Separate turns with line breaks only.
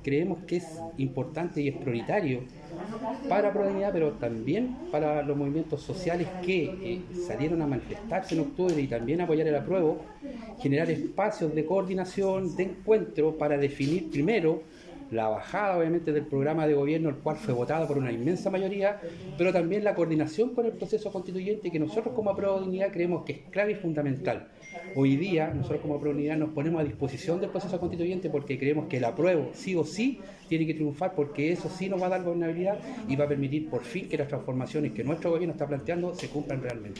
creemos que es importante y es prioritario para Prodignidad, pero también para los movimientos sociales que salieron a manifestarse en octubre y también apoyar el apruebo, generar espacios de coordinación, de encuentro para definir primero la bajada obviamente del programa de gobierno, el cual fue votado por una inmensa mayoría, pero también la coordinación con el proceso constituyente, que nosotros como Prodignidad creemos que es clave y fundamental. Hoy día nosotros como Prodignidad nos ponemos a disposición del proceso constituyente porque creemos que el apruebo sí o sí tiene que triunfar, porque eso sí nos va a dar gobernabilidad y va a permitir por fin que las transformaciones que nuestro gobierno está planteando se cumplan realmente.